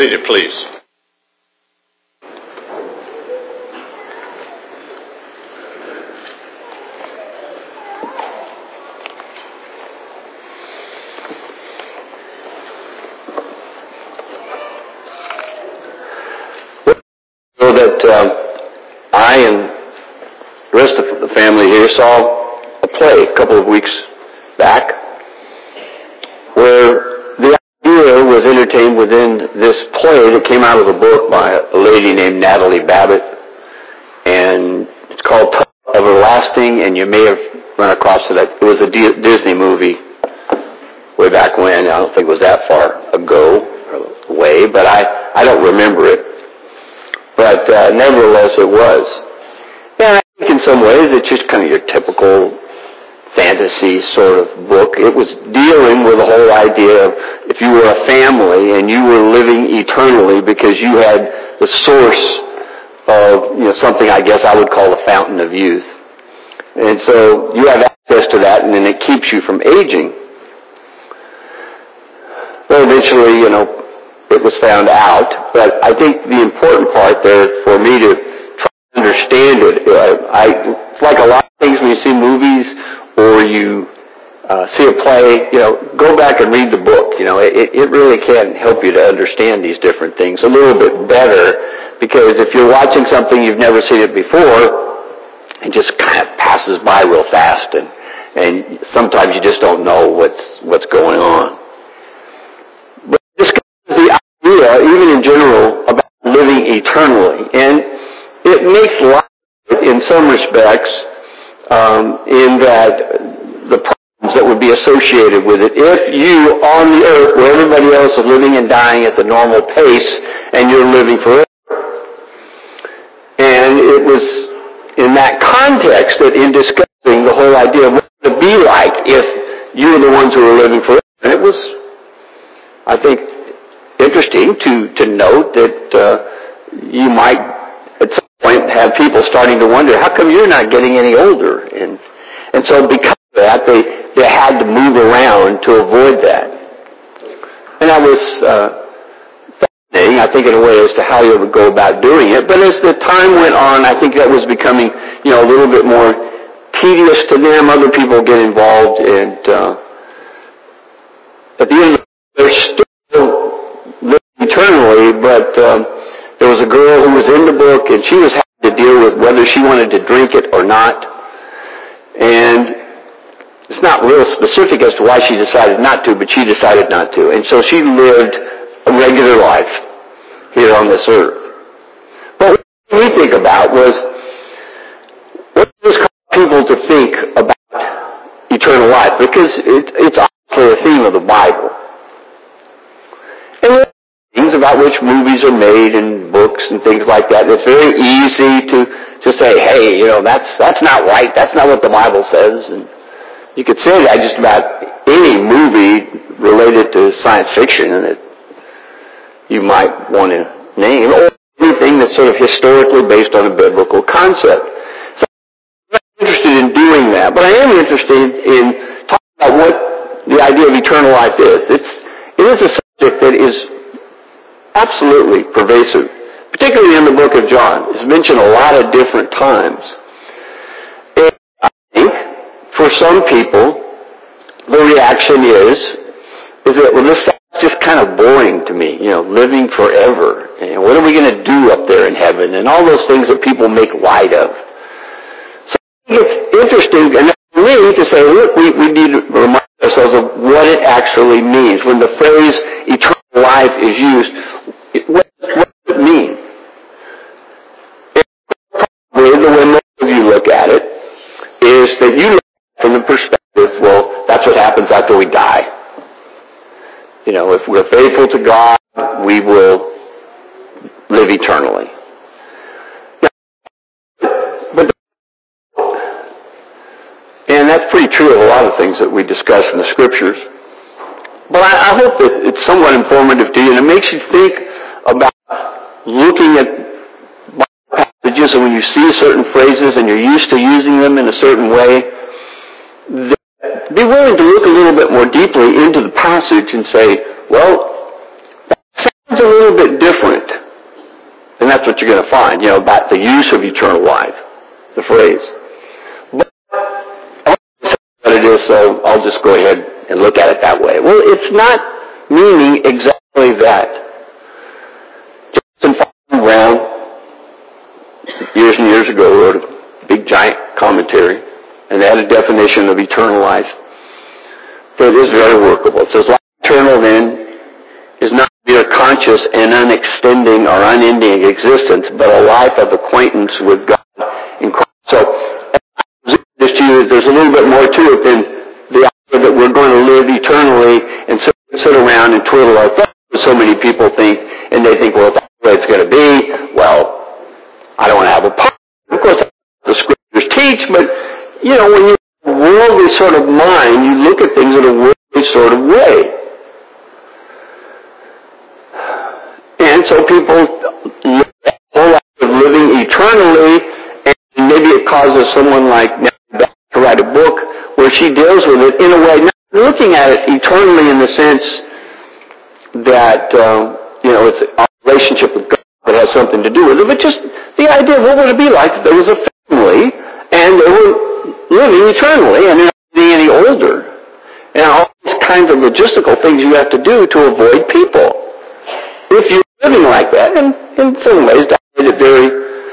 seated, please. So that I and the rest of the family here saw a play a couple of weeks back where the idea was entertained within this play that came out of a book by a lady named Natalie Babbitt, and it's called Touch of Everlasting, and you may have run across it. It was a Disney movie way back when. I don't think it was that far ago or away, but I don't remember it. But nevertheless, it was. And I think in some ways it's just kind of your typical fantasy sort of book. It was dealing with the whole idea of if you were a family and you were living eternally because you had the source of something I guess I would call the fountain of youth. And so you have access to that, and then it keeps you from aging. Well, eventually, it was found out, but I think the important part there for me to try to understand it, it's like a lot of things when you see movies or you see a play, go back and read the book. It really can help you to understand these different things a little bit better, because if you're watching something you've never seen it before, it just kind of passes by real fast, and sometimes you just don't know what's going on. The idea, even in general, about living eternally. And it makes life, in some respects, in that the problems that would be associated with it. If you, on the earth, where everybody else is living and dying at the normal pace, and you're living forever. And it was in that context that in discussing the whole idea of what it would be like if you were the ones who were living forever. And it was, I think, interesting to note that you might at some point have people starting to wonder, how come you're not getting any older? And so because of that, they had to move around to avoid that. And that was fascinating, I think, in a way, as to how you would go about doing it. But as the time went on, I think that was becoming, a little bit more tedious to them. Other people get involved, and at the end of the day, they're still eternally, but there was a girl who was in the book, and she was having to deal with whether she wanted to drink it or not. And it's not real specific as to why she decided not to, but she decided not to. And so she lived a regular life here on this earth. But what we think about was, what does this cause people to think about eternal life? Because it's obviously a theme of the Bible. And things about which movies are made and books and things like that. It's very easy to say, hey, that's not right. That's not what the Bible says. And you could say that just about any movie related to science fiction that you might want to name, or anything that's sort of historically based on a biblical concept. So I'm not interested in doing that, but I am interested in talking about what the idea of eternal life is. It is a subject that is absolutely pervasive, particularly in the book of John. It's mentioned a lot of different times. And I think for some people, the reaction is that, well, this sounds just kind of boring to me, living forever. And what are we going to do up there in heaven? And all those things that people make light of. So I think it's interesting, and for me, to say, look, we need to remind ourselves of what it actually means. When the phrase eternal life is used, what does it mean? And probably the way most of you look at it is that you look from the perspective, well, that's what happens after we die. If we're faithful to God, we will live eternally. And that's pretty true of a lot of things that we discuss in the Scriptures. But I hope that it's somewhat informative to you, and it makes you think about looking at Bible passages, and when you see certain phrases and you're used to using them in a certain way, be willing to look a little bit more deeply into the passage and say, well, that sounds a little bit that's what you're going to find, about the use of eternal life, the phrase. But I want to say what it is, so I'll just go ahead and look at it that way. Well, it's not meaning exactly that. Justin Brown, years and years ago, wrote a big, giant commentary, and they had a definition of eternal life. For it is very workable. It says, life eternal, then, is not mere conscious and unextending or unending existence, but a life of acquaintance with God in Christ. So, just to you, there's a little bit more to it than the idea that we're going to live eternally and sit around and twiddle our thumbs. So many people think, and they think, well, if that's the way it's going to be, well, I don't want to have a part. Of course, that's what the Scriptures teach, but, when you have a worldly sort of mind, you look at things in a worldly sort of way. And so people look at the whole life of living eternally, and maybe it causes someone like Nancy Bell to write a book where she deals with it in a way, not looking at it eternally in the sense that, it's our relationship with God that has something to do with it, but just the idea of what would it be like if there was a family and they were living eternally and they're not getting any older. And all these kinds of logistical things you have to do to avoid people. If you're living like that, and in some ways that made it very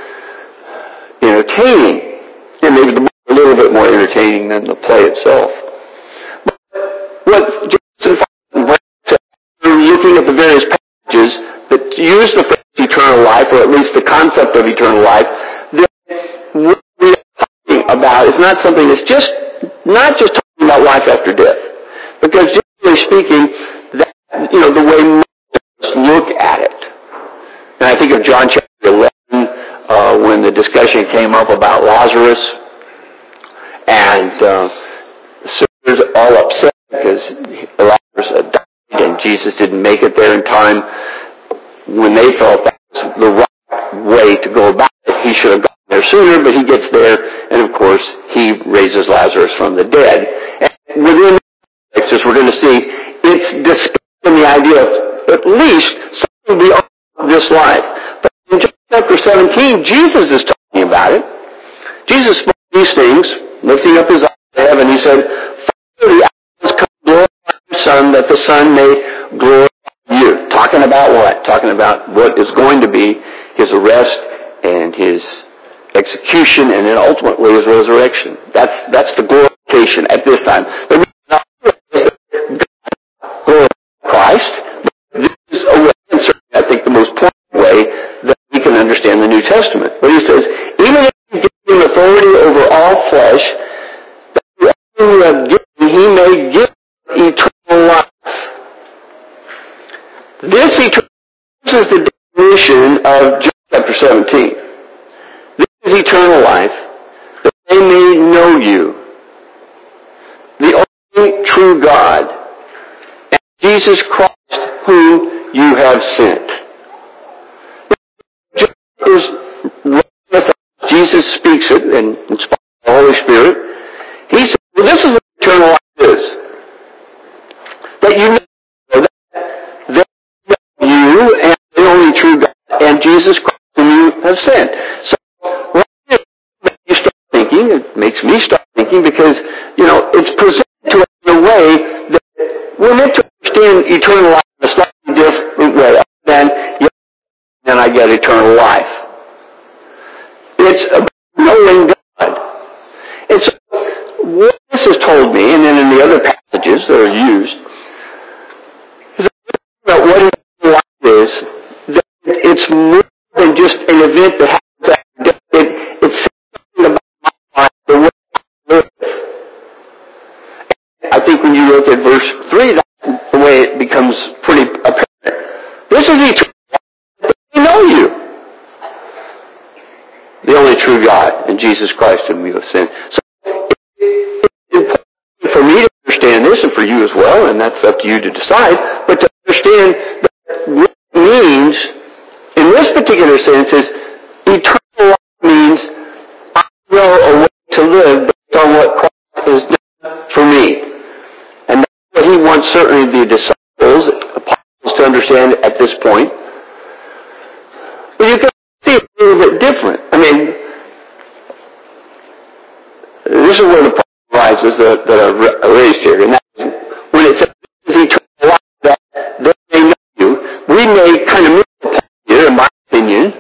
entertaining. And maybe the book a little bit more entertaining than the play itself. But what Jason said, looking at the various passages that use the phrase eternal life, or at least the concept of eternal life, that what we are talking about is not something that's not just talking about life after death. Because generally speaking, that, the way most look at it. And I think of John chapter 11, when the discussion came up about Lazarus, and the sisters all upset because Lazarus had died and Jesus didn't make it there in time, when they felt that was the right way to go about it. He should have gotten there sooner, but he gets there, and of course, he raises Lazarus from the dead. And within the texts, we're going to see, it's discussing the idea of at least something beyond this life. But in John chapter 17, Jesus is talking about it. Jesus spoke these things, lifting up his eyes to heaven. He said, Father, the hour has come, glorify your Son, that the Son may glorify you. Talking about what? Talking about what is going to be his arrest and his execution, and then ultimately his resurrection. That's the glorification at this time. The reason not is that God glorified Christ. This is a way, and certainly I think the most pointed way that we can understand the New Testament. But he says, even if you give him authority over all flesh, that whoever you have given, he may give eternal life. This is the definition of John chapter 17. This is eternal life, that they may know you, the only true God, and Jesus Christ, whom you have sent. Jesus speaks it, and inspired by the Holy Spirit. He said, well, this is what eternal life is. That you know that you and the only true God and Jesus Christ whom you have sent. So, you start thinking, it makes me start thinking, because, it's presented to us in a way that we're meant to understand eternal life in a slightly different way than, then I get eternal life. It's about knowing God. And so, what this has told me, and then in the other passages that are used, is about what eternal life is, that it's more than just an event that happens after death. It's something about my life, the way I live. And I think when you look at verse 3, that's the way it becomes pretty apparent. This is eternal life. They know you, the only true God, and Jesus Christ whom you have sent. So it's important for me to understand this, and for you as well, and that's up to you to decide, but to understand that what it means, in this particular sense, is eternal life means I know a way to live based on what Christ has done for me. And that's what he wants certainly the disciples, apostles, to understand at this point. But you can clauses that are raised here. And that is, when it says eternal life, that they may know you, we may kind of miss the point here, in my opinion,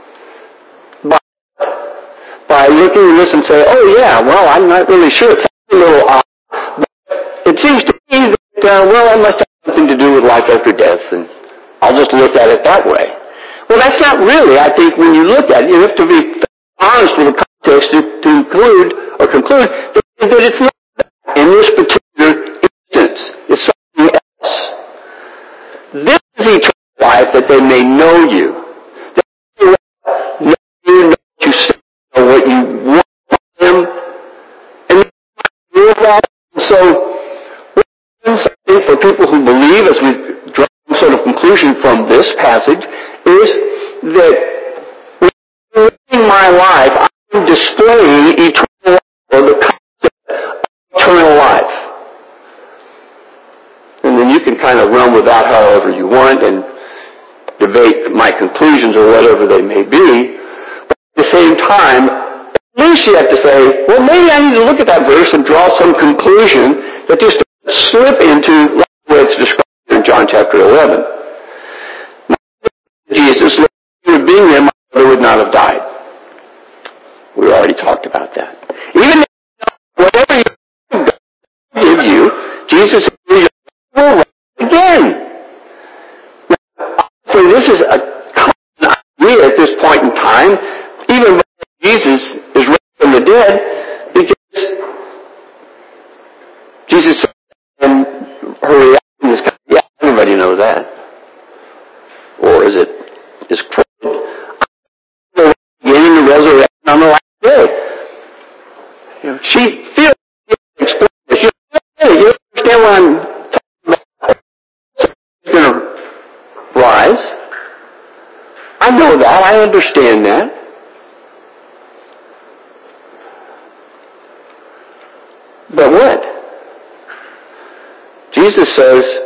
by looking at this and say, oh yeah, well, I'm not really sure. It sounds a little odd. But it seems to me that, well, it must have something to do with life after death, and I'll just look at it that way. Well, that's not really, I think, when you look at it, you have to be honest with the context to conclude that it's not that in this particular instance. It's something else. This is eternal life, that they may know you. That they know you, know what you say, know what you want from them, and you that. So, I think for people who believe, as we draw some sort of conclusion from this passage, is that when I'm living my life, I'm displaying eternal life, or the concept of eternal life. And then you can kind of run with that however you want and debate my conclusions or whatever they may be. But at the same time, at least you have to say, well, maybe I need to look at that verse and draw some conclusion that just slip into like the way it's described in John chapter 11. Jesus, if he would being there, my brother would not have died. We already talked about that. Even if whatever you give you, Jesus will rise again. Now, so this is a common idea at this point in time, even when Jesus is raised from the dead, because Jesus said, and her reaction is kind of, yeah, everybody knows that. Or is it is quoted, getting the resurrection on the last day. You know, she feels explained this. You understand what I'm talking about? She's going to rise. I know that. I understand that. But what? Jesus says,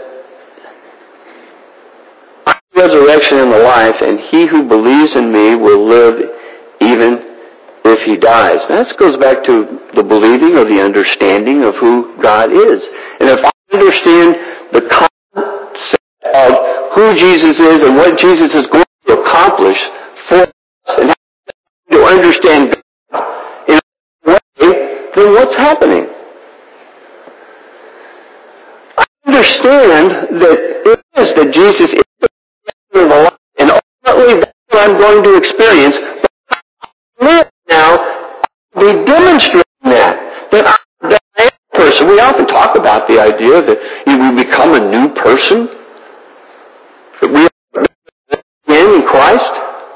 I'm the resurrection and the life, and he who believes in me will live even if he dies. Now, this goes back to the believing or the understanding of who God is. And if I understand the concept of who Jesus is and what Jesus is going to accomplish for us, and how to understand God in a way, then what's happening? I understand that it is that Jesus is the life, and ultimately that's what I'm going to experience. But I live now, be demonstrating that I am a person. We often talk about the idea that we become a new person, that we are in Christ.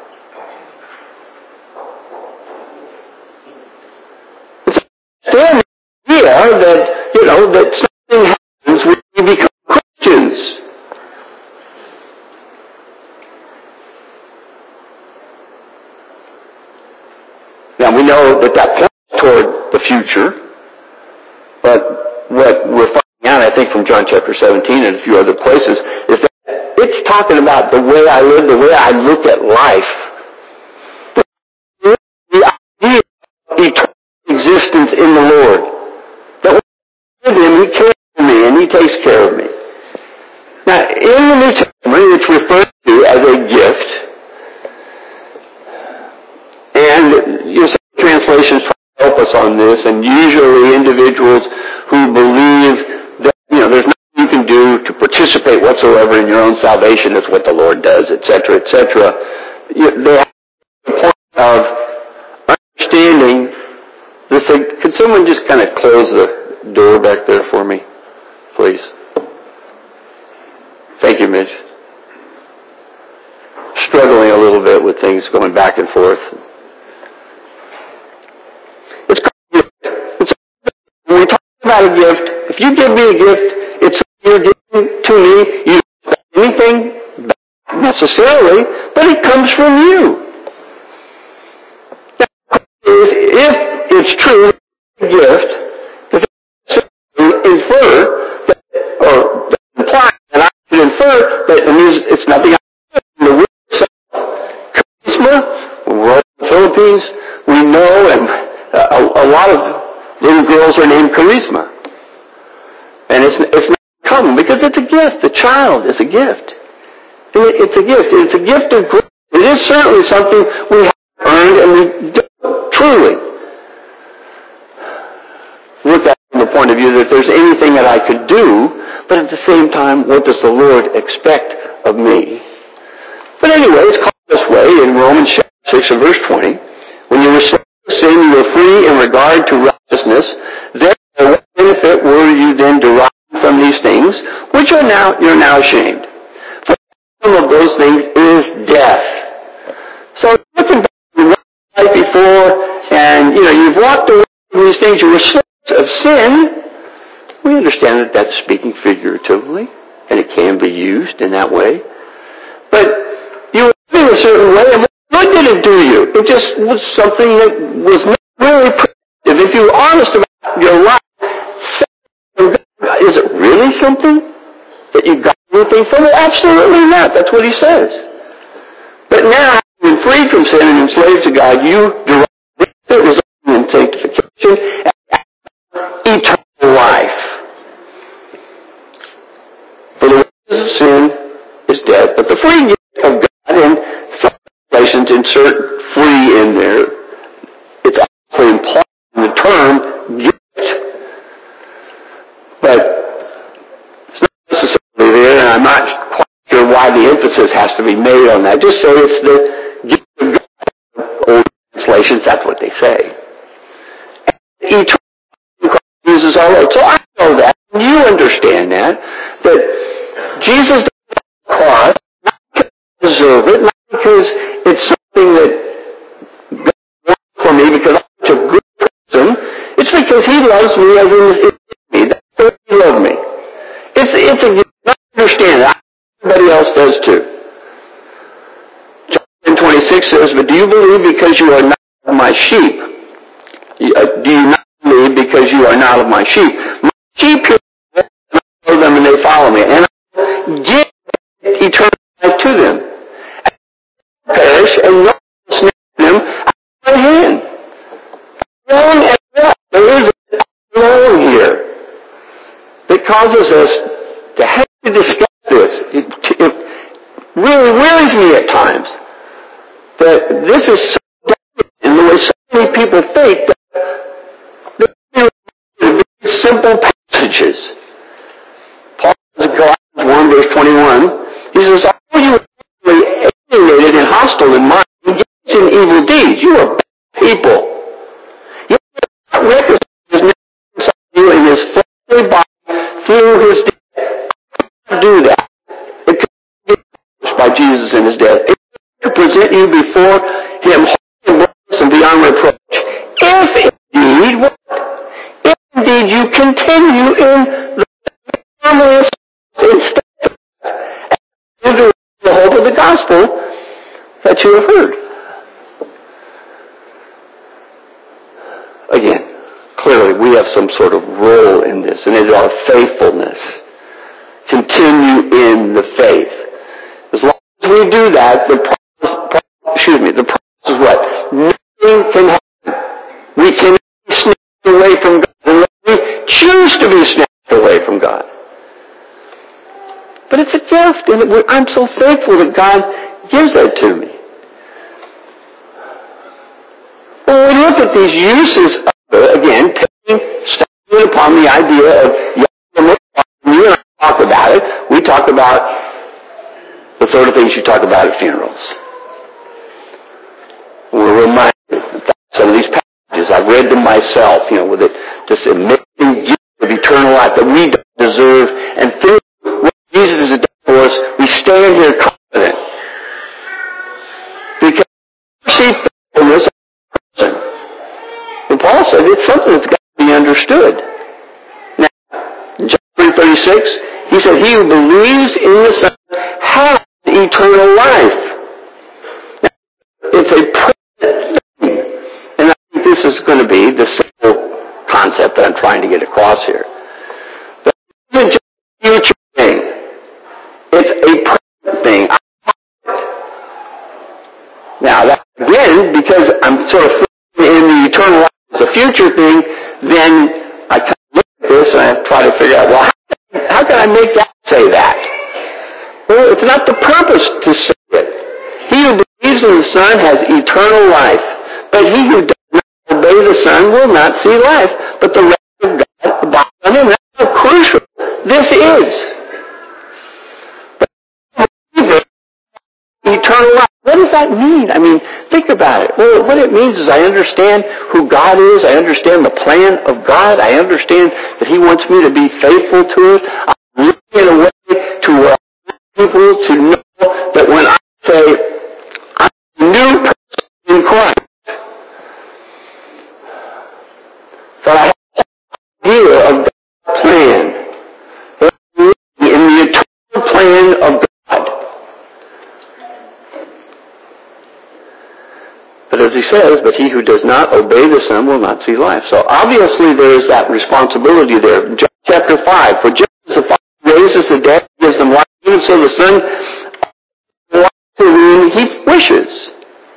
It's a idea that, that something happens when we become Christians. Now, we know that points toward the future, but what we're finding out, I think, from John chapter 17 and a few other places, is that it's talking about the way I live, the way I look at life. The idea of eternal existence in the Lord. That when I live in Him, He cares for me and He takes care of me. Now, in the New Testament, it's referred to as a gift. And some translations try to help us on this, and usually individuals who believe that, there's nothing you can do to participate whatsoever in your own salvation, it's what the Lord does, etc., etc. They have the point of understanding this. Could someone just kind of close the door back there for me, please? Thank you, Mitch. Struggling a little bit with things going back and forth. When we talk about a gift, if you give me a gift, it's something you're giving to me. You don't expect anything back necessarily, but it comes from you. Now, the question is, if it's true, a gift, does it infer that, or imply that I should infer that it's nothing I do? The word itself, charisma, when we're in the Philippines, we know, and a lot of Little girls are named Charisma. And it's not common because it's a gift. The child is a gift. It's a gift. It's a gift of grace. It is certainly something we have earned and we do truly look at from the point of view that if there's anything that I could do, but at the same time, what does the Lord expect of me? But anyway, it's called this way in Romans chapter 6 and verse 20. When you were slaves to sin, you were free in regard to righteousness. Therefore, what benefit were you then deriving from these things, which you're now ashamed? For some of those things is death. So looking back to your life before, and you've walked away from these things, you were slaves of sin. We understand that that's speaking figuratively, and it can be used in that way. But you were living a certain way, and what did it do you? It just was something that was not really productive. If you were honest about your life, is it really something that you got anything from it? Absolutely not. That's what he says. But now, having been freed from sin and enslaved to God, you derive benefit resulting in sanctification and eternal life. For the wages of sin is death, but the free gift of God, and some translations insert free in there, it's actually implied in the term gift. But it's not necessarily there, and I'm not quite sure why the emphasis has to be made on that. Just say it's the gift of God. Old translations, that's what they say. And eternal life uses all that. So I know that, and you understand that Jesus died on the cross, not because I deserve it, not because it's something that God wants for me because I'm such a good person. It's because he loves me as in me. That's the he loved me. It's a gift. I understand that. Everybody else does too. John 26 says, but do you believe because you are not of my sheep? Do you not believe because you are not of my sheep? My sheep hear I know them and they follow me. And I give eternal life to them. And they perish and no one will snatch them out of my hand. Alone as well. There is a alone here that causes us to have to discuss this. It really worries me at times that this is so dominant in the way so many people think that they're very simple passages. Paul says in Colossians 1 verse 21, he says, although you are alienated and hostile in mind, engaged in evil deeds, you are bad people. You are not reconciled you in his fleshly body through his death. I cannot do that. It could be accomplished by Jesus in his death. It could present you before him holy and blameless and beyond reproach. If indeed you continue in the harmonious instead of the hope of the gospel that you have heard. Again, clearly we have some sort of role in this, and it is our faithfulness. Continue in the faith. As long as we do that, the promise is what? Nothing can happen. We cannot be snatched away from God unless we choose to be snatched away from God. But it's a gift, and I'm so thankful that God gives that to me. When we look at these uses of it, again, standing upon the idea of you and I talk about it, we talk about the sort of things you talk about at funerals. We're reminded of some of these passages. I've read them myself, with this amazing gift of eternal life that we don't deserve, and through what Jesus has done for us, we stand here confident. Because we see faithfulness of a person. And Paul said it's something that's got to be understood. Now, in John 3:36, he said, he who believes in the Son has eternal life. Now, it's a present thing. And I think this is going to be the simple concept that I'm trying to get across here. But it isn't just a future thing. It's a present thing. Now, that, again, because I'm sort of in the eternal life, it's a future thing, then I kind of look at this and I try to figure out, well, how can I make that say that? Well, it's not the purpose to say it. He who believes in the Son has eternal life, but he who does not obey the Son will not see life, but the wrath of God abides on him. That's how crucial this is. Eternal life. What does that mean? I mean, think about it. Well, what it means is I understand who God is. I understand the plan of God. I understand that He wants me to be faithful to it. I'm living in a way to where people to know that when I say I'm a new person in Christ, that I have an idea of God's plan, that I'm living in the eternal plan of God. But as he says, but he who does not obey the Son will not see life. So obviously there is that responsibility there. John chapter 5, for just as the Father raises the dead, gives them life, even so the Son life to whom he wishes.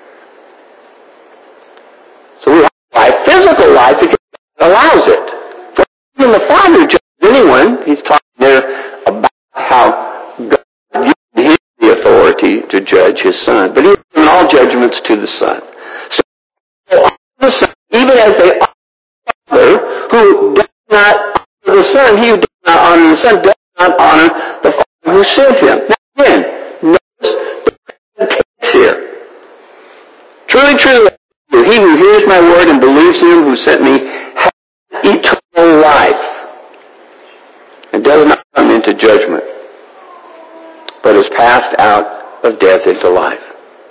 So we have life, physical life, because God allows it. For even the Father judges anyone. He's talking there about how God has given him the authority to judge his Son. But he has given all judgments to the Son. So the Son, even as they honor the Father, who does not honor the Son, he who does not honor the Son does not honor the Father who sent him. Now again, notice the present tense here. Truly, truly, he who hears my word and believes him who sent me has eternal life and does not come into judgment, but is passed out of death into life.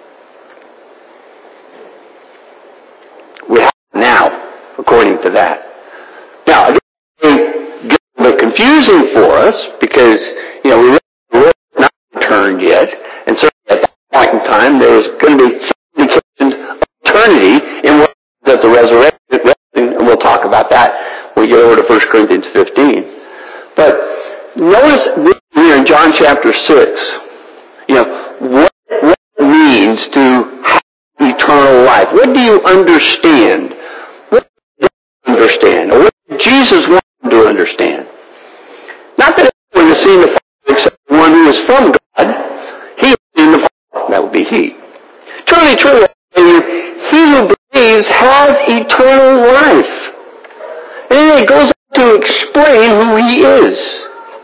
We have it now, according to that. Now, again, it gets a bit confusing for us because, we really have not returned yet, and certainly at that point in time, there's going to be some indications of eternity in what is at the resurrection, and we'll talk about that when we get over to 1 Corinthians 15. But notice here in John chapter 6, what it means to have eternal life. What do you understand? What do you understand? Or what did Jesus want them to understand? Not that everyone has seen the Father except the one who is from God. He has seen the Father. That would be he. Truly, truly, I tell you, he who believes has eternal life. And then it goes on to explain who he is.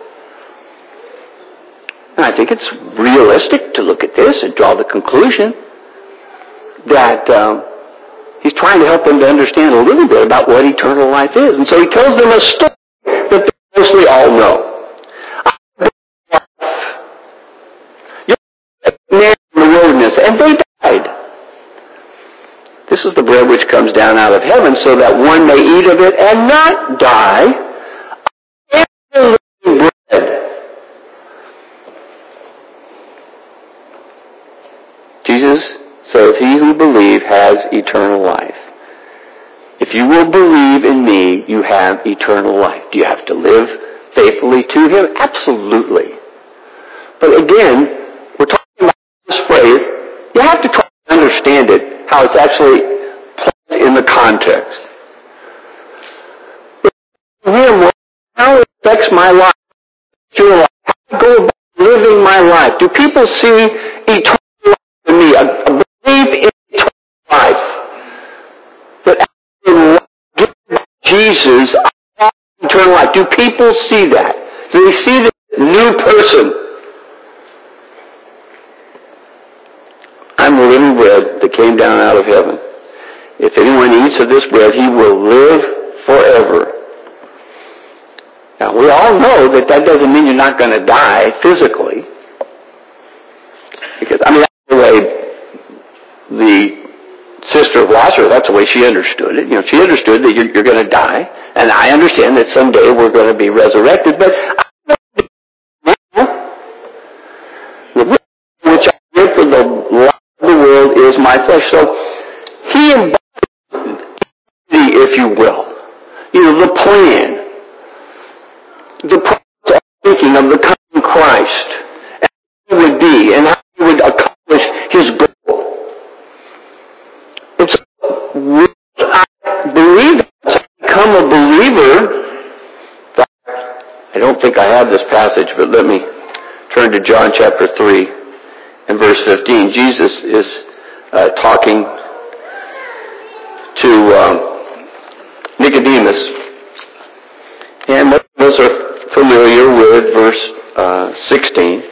And I think it's realistic to look at this and draw the conclusion that he's trying to help them to understand a little bit about what eternal life is. And so he tells them a story that they mostly all know. You're in the wilderness, and they died. This is the bread which comes down out of heaven, so that one may eat of it and not die. I am the living bread. Jesus says, he who believes has eternal life. If you will believe in me, you have eternal life. Do you have to live faithfully to him? Absolutely. But again, we're talking about this phrase. You have to try to understand it, how it's actually placed in the context. How it affects my life, your life, how I go about living my life. Do people see eternal life in me? A belief in eternal life. That after Jesus, I have eternal life. Do people see that? Do they see the new person? I'm the living bread that came down out of heaven. If anyone eats of this bread, he will live forever. Now, we all know that doesn't mean you're not going to die physically. Because, that's the way the sister of Lazarus, that's the way she understood it. She understood that you're going to die. And I understand that someday we're going to be resurrected. But the bread which I give for the life of the world is my flesh. So he embodies, if you will, the plan. The process of thinking of the coming Christ, and how he would be, and how he would accomplish his goal. It's I believe that I become a believer. don't think I have this passage, but let me turn to John chapter 3 and verse 15. Jesus is talking to Nicodemus. And most of us are familiar with verse 16.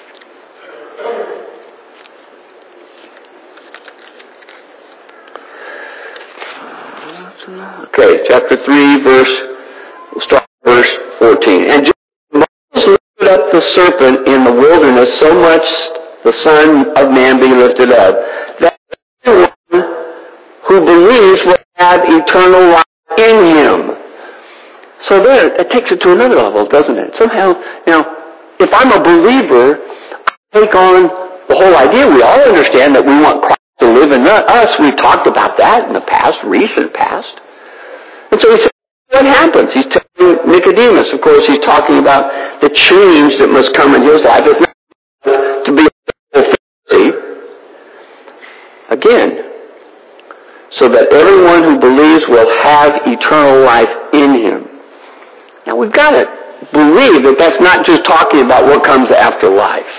Okay, chapter 3, we'll start verse 14. And Moses lifted up the serpent in the wilderness, so much the Son of Man be lifted up, that everyone who believes will have eternal life in him. So there, it takes it to another level, doesn't it? Somehow, if I'm a believer, I take on the whole idea. We all understand that we want Christ to live in us. We've talked about that in the past, recent past. And so he says, what happens? He's telling Nicodemus, of course, he's talking about the change that must come in his life. It's not to be a Pharisee. Again, so that everyone who believes will have eternal life in him. Now, we've got to believe that that's not just talking about what comes after life.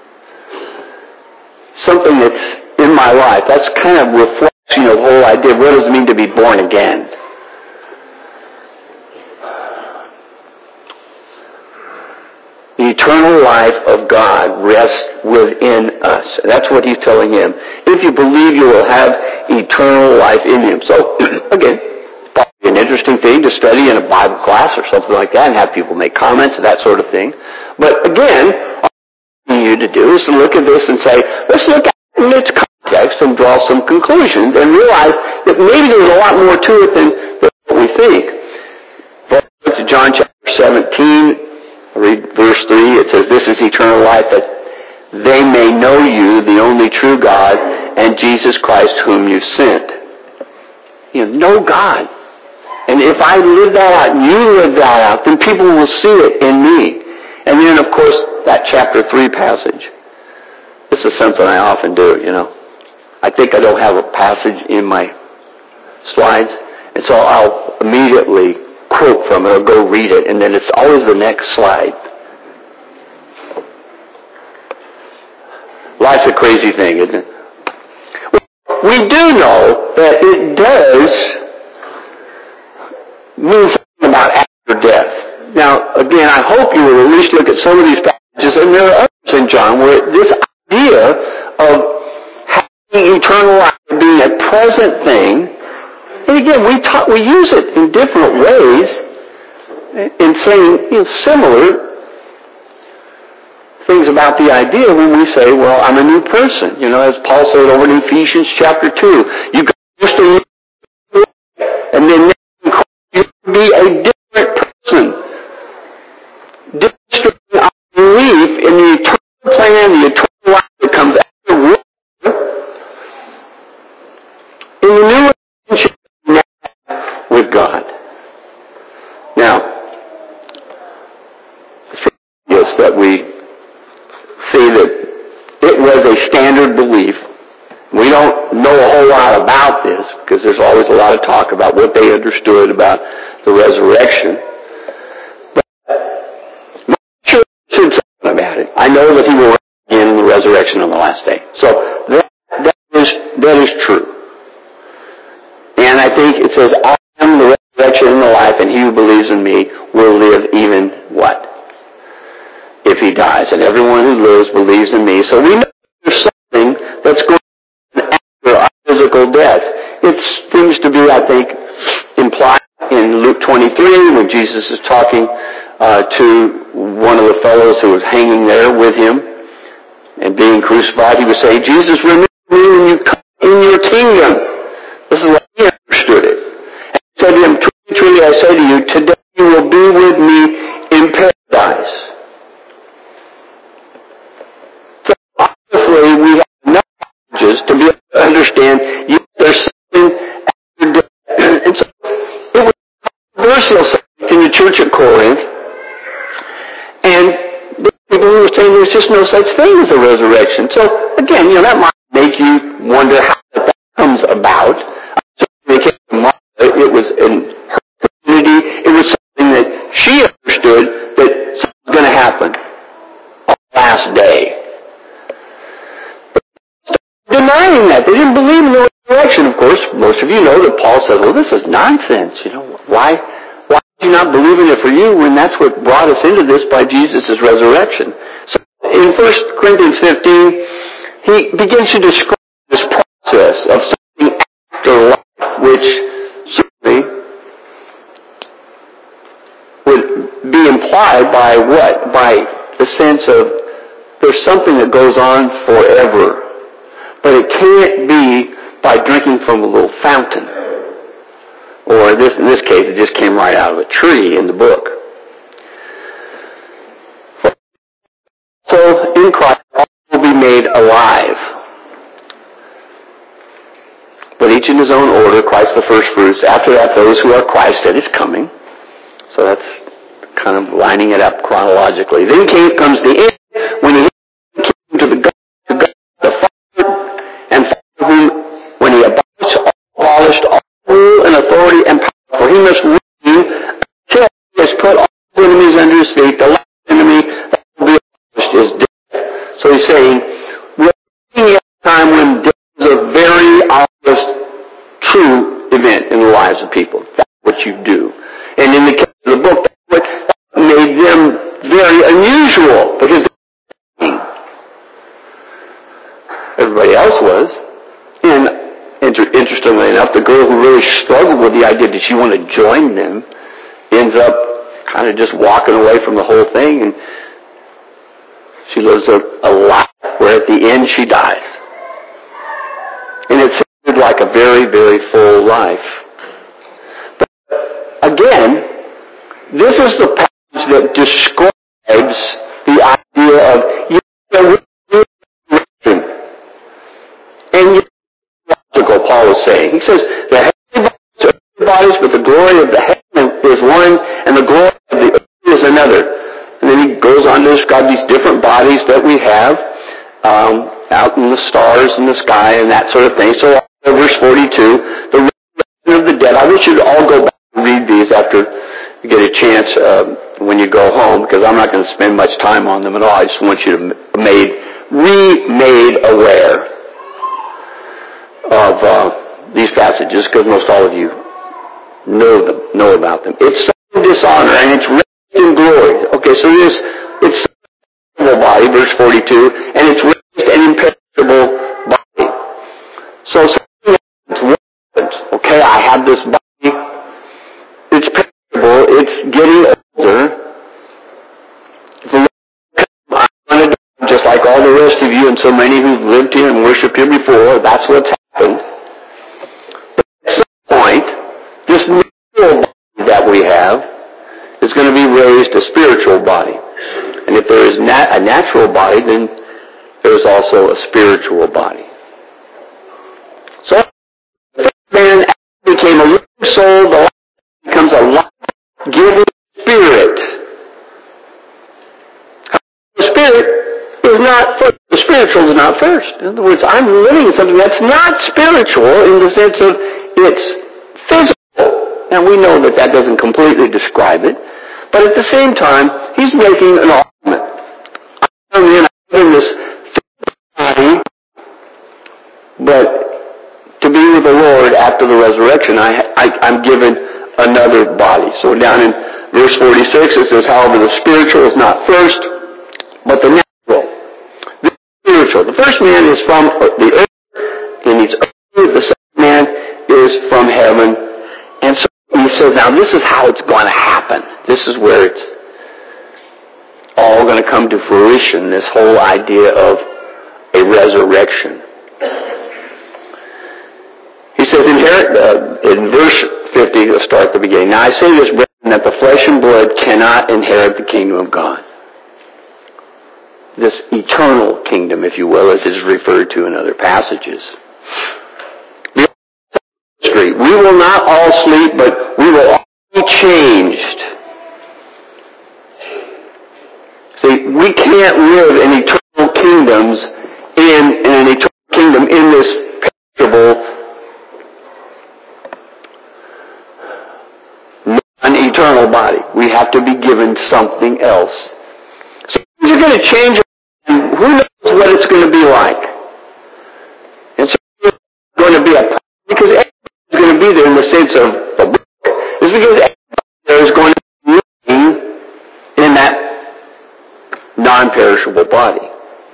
Something that's in my life. That's kind of reflection of the whole idea. What does it mean to be born again? The eternal life of God rests within us. That's what he's telling him. If you believe, you will have eternal life in him. So, again, it's probably an interesting thing to study in a Bible class or something like that and have people make comments and that sort of thing. But again, all I want you to do is to look at this and say, let's look at it in its context and draw some conclusions and realize that maybe there's a lot more to it than what we think. Look to John chapter 17. Read verse 3. It says, this is eternal life, that they may know you, the only true God, and Jesus Christ whom you sent. Know God. And if I live that out, and you live that out, then people will see it in me. And then, of course, that chapter 3 passage. This is something I often do, I think I don't have a passage in my slides, and so I'll immediately quote from it or go read it, and then it's always the next slide. Life's a crazy thing, isn't it? We do know that it does mean something about after death. Now, again, I hope you will at least look at some of these passages, and there are others in John where this idea of having eternal life being a present thing. And again, we use it in different ways in saying similar things about the idea when we say, well, I'm a new person. As Paul said over in Ephesians chapter 2, you got used to live, and then you be a different person. Demonstrating our belief in the eternal plan, the eternal life that comes after in the new relationship with God. Now, it's that we see that it was a standard belief. We don't know a whole lot about this because there's always a lot of talk about what they understood about the resurrection. But I'm sure said something about it. I know that he will rise again in the resurrection on the last day. So that is true. And I think it says, I am the resurrection and the life, and he who believes in me will live even what? If he dies. And everyone who lives believes in me. So we know there's something that's going on after our physical death. It seems to be, I think, implied in Luke 23 when Jesus is talking to one of the fellows who was hanging there with him and being crucified. He would say, Jesus, remember me when you come in your kingdom. This is what he understood it. And he said to him, truly, truly, I say to you, today you will be with me in paradise. So obviously we have enough passages to be able to understand yes, there's something after death. And so it was a controversial subject in the church at Corinth. And people were saying there's just no such thing as a resurrection. So again, that might make you wonder how that comes about. It was in her community. It was something that she understood that denying that. They didn't believe in the resurrection. Of course, most of you know that Paul said, well, this is nonsense. Why do you not believe in it for you when that's what brought us into this by Jesus' resurrection? So in 1 Corinthians 15, he begins to describe this process of something after life, which certainly would be implied by what? By the sense of there's something that goes on forever. But it can't be by drinking from a little fountain. Or in this case, it just came right out of a tree in the book. So in Christ, all will be made alive. But each in his own order, Christ the first fruits. After that, those who are Christ at his coming. So that's kind of lining it up chronologically. Then comes the end, when he came to God the Father, and Father whom, when he abolished all rule and authority and power, for he must reign until he has put all his enemies under his feet. The last enemy that will be abolished is death. So he's saying, we're living at a time when death is a very obvious, true event in the lives of people. That's what you do. And in the case of the book, that made them very unusual, because everybody else was. And interestingly enough, the girl who really struggled with the idea that she want to join them ends up kind of just walking away from the whole thing, and she lives a life where at the end she dies. And it sounded like a very, very full life. But again, this is the passage that describes the idea of resurrection. And Paul is saying, he says, the heavenly bodies are earthly bodies, but the glory of the heaven is one, and the glory of the earth is another. And then he goes on to describe these different bodies that we have out in the stars in the sky and that sort of thing. So verse 42, the resurrection of the dead. I wish you'd all go back and read these after you get a chance when you go home, because I'm not going to spend much time on them at all. I just want you to be made aware of these passages, because most all of you know about them. It's some dishonor, and it's raised in glory. Okay, so it's a body, verse 42, and it's raised an imperishable body. So it's relevant. Okay, I have this body. It's perishable. It's getting older. Just like all the rest of you and so many who've lived here and worshipped here before, that's what's happened. But at some point, this natural body that we have is going to be raised a spiritual body. And if there is a natural body, then there's also a spiritual body. So the first man became a living soul, the last becomes a life-giving spirit. The spirit is not first. The spiritual is not first. In other words, I'm living in something that's not spiritual in the sense of it's physical. And we know that doesn't completely describe it. But at the same time, he's making an argument. I'm in this physical body, but to be with the Lord after the resurrection, I'm given another body. So down in verse 46, it says, however, the spiritual is not first, but the natural. The spiritual. The first man is from the earth, and he's earthly. The second man is from heaven. And so he says, now this is how it's going to happen. This is where it's all going to come to fruition, this whole idea of a resurrection. He says in verse 50, let's start at the beginning. Now I say this, brethren, that the flesh and blood cannot inherit the kingdom of God. This eternal kingdom, if you will, as is referred to in other passages. We will not all sleep, but we will all be changed. See, we can't live in eternal kingdoms in an eternal kingdom in this perishable, non-eternal body. We have to be given something else. So things are going to change, and who knows what it's going to be like. the sense of a book, is because there is going to be living in that non-perishable body.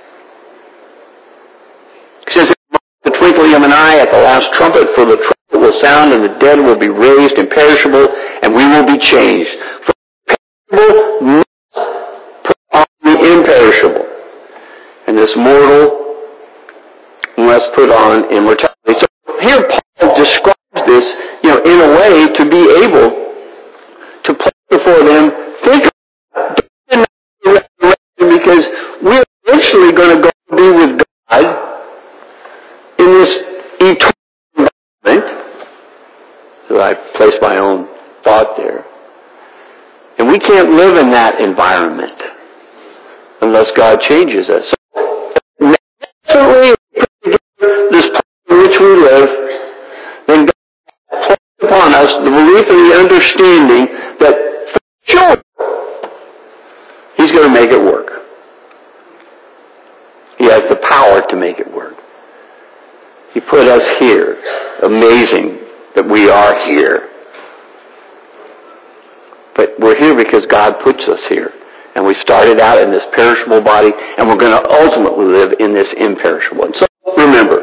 It says, the twinkling of an eye at the last trumpet, for the trumpet will sound, and the dead will be raised imperishable, and we will be changed. For the perishable must put on the imperishable, and this mortal must put on immortality. So here Paul describes this, in a way to be able to place before them, think about the resurrection, because we're eventually going to go be with God in this eternal environment. So I place my own thought there. And we can't live in that environment unless God changes us. So, naturally, this part in which we live, then God placed upon us the belief and the understanding that for sure He's going to make it work. He has the power to make it work. He put us here. Amazing that we are here. But we're here because God puts us here. And we started out in this perishable body, and we're going to ultimately live in this imperishable. And so remember,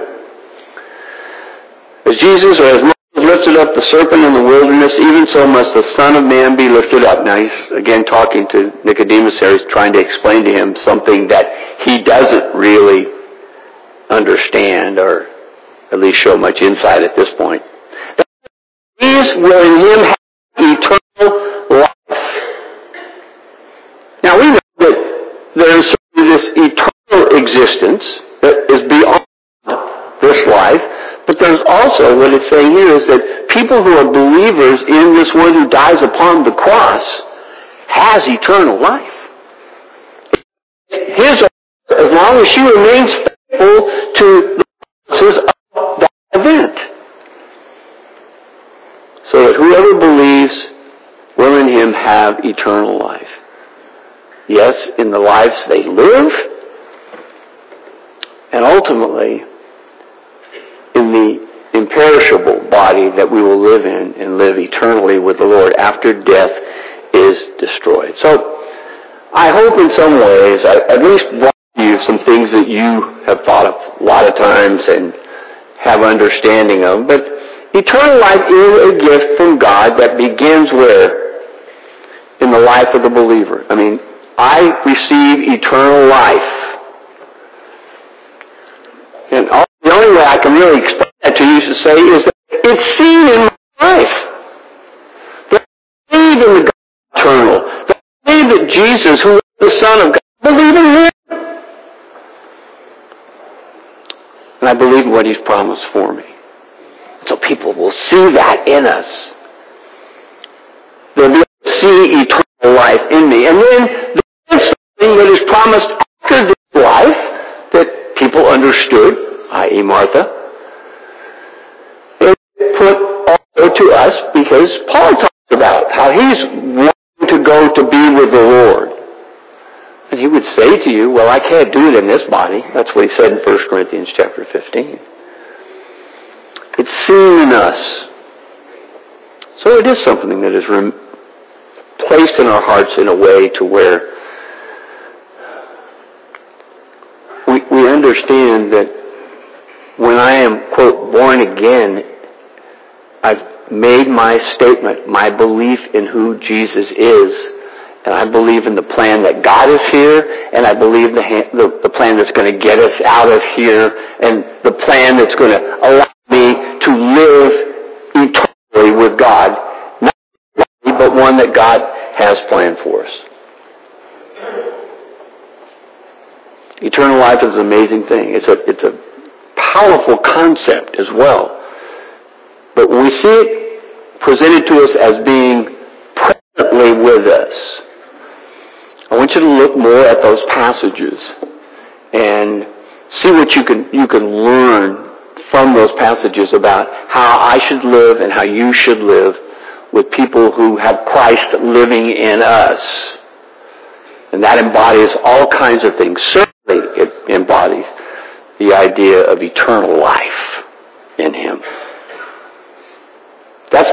as Jesus or as Moses lifted up the serpent in the wilderness, even so must the Son of Man be lifted up. Now he's again talking to Nicodemus here. He's trying to explain to him something that he doesn't really understand, or at least show much insight at this point. These will in him have eternal life. Now we know that there is this eternal existence that is beyond this life, but there's also, what it's saying here is that people who are believers in this one who dies upon the cross has eternal life. His, as long as she remains faithful to the promises of that event. So that whoever believes will in him have eternal life. Yes, in the lives they live, and ultimately in the imperishable body that we will live in and live eternally with the Lord after death is destroyed. So I hope in some ways I at least brought you some things that you have thought of a lot of times and have understanding of. But eternal life is a gift from God that begins where? In the life of the believer. I mean, I receive eternal life. And the only way I can really explain that to you to say is that it's seen in my life. That I believe in the God eternal. That I believe that Jesus, who is the Son of God, I believe in Him. And I believe in what He's promised for me. So people will see that in us. They'll be able to see eternal life in me. And then there is something that is promised after this life that people understood, i.e. Martha, and put also to us because Paul talks about how he's wanting to go to be with the Lord. And he would say to you, well, I can't do it in this body. That's what he said in 1 Corinthians chapter 15. It's seen in us. So it is something that is placed in our hearts in a way to where we understand that when I am, quote, born again, I've made my statement, my belief in who Jesus is, and I believe in the plan that God is here, and I believe the plan that's going to get us out of here, and the plan that's going to allow me to live eternally with God, not one, but one that God has planned for us. Eternal life is an amazing thing. It's a powerful concept as well. But when we see it presented to us as being presently with us, I want you to look more at those passages and see what you can learn from those passages about how I should live and how you should live with people who have Christ living in us. And that embodies all kinds of things. Certainly it embodies the idea of eternal life in Him. That's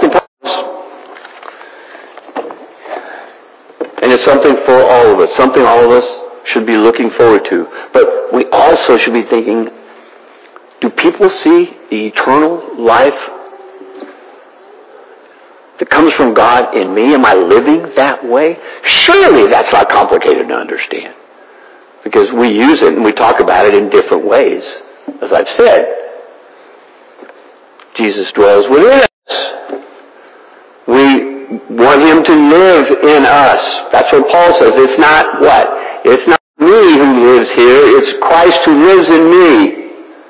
it's something for all of us, something all of us should be looking forward to. But we also should be thinking, do people see the eternal life that comes from God in me? Am I living that way? Surely that's not complicated to understand. Because we use it and we talk about it in different ways. As I've said, Jesus dwells within us. We want him to live in us. That's what Paul says. It's not what? It's not me who lives here. It's Christ who lives in me.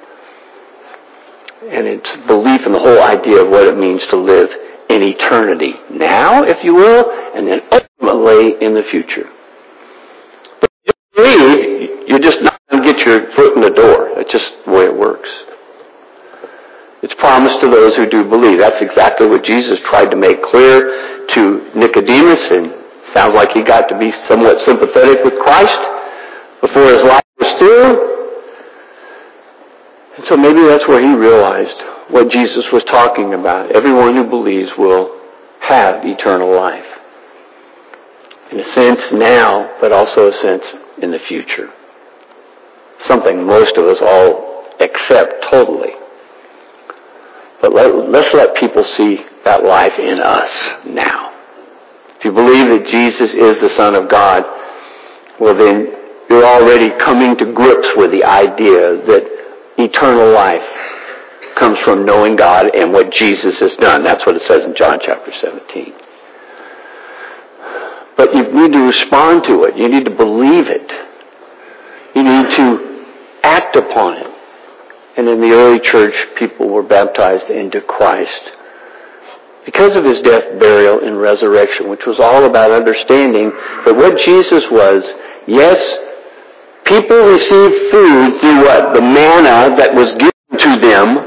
And it's belief in the whole idea of what it means to live in eternity. Now, if you will, and then ultimately in the future. But if you believe, you're just not going to get your foot in the door. That's just the way it works. It's promised to those who do believe. That's exactly what Jesus tried to make clear to Nicodemus, and sounds like he got to be somewhat sympathetic with Christ before his life was through. And so maybe that's where he realized what Jesus was talking about. Everyone who believes will have eternal life. In a sense now, but also a sense in the future. Something most of us all accept totally. But let's let people see that life in us now. If you believe that Jesus is the Son of God, well then you're already coming to grips with the idea that eternal life comes from knowing God and what Jesus has done. That's what it says in John chapter 17. But you need to respond to it. You need to believe it. You need to act upon it. And in the early church, people were baptized into Christ because of his death, burial, and resurrection, which was all about understanding that what Jesus was, yes, people received food through what? The manna that was given to them.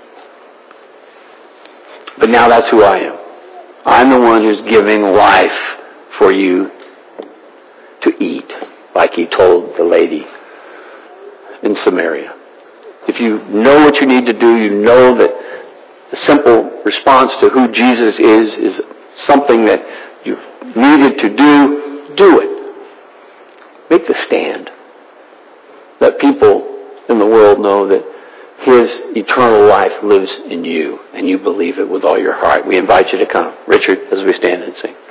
But now that's who I am. I'm the one who's giving life for you to eat, like he told the lady in Samaria. If you know what you need to do, you know that the simple response to who Jesus is something that you've needed to do it. Make the stand. Let people in the world know that his eternal life lives in you, and you believe it with all your heart. We invite you to come. Richard, as we stand and sing.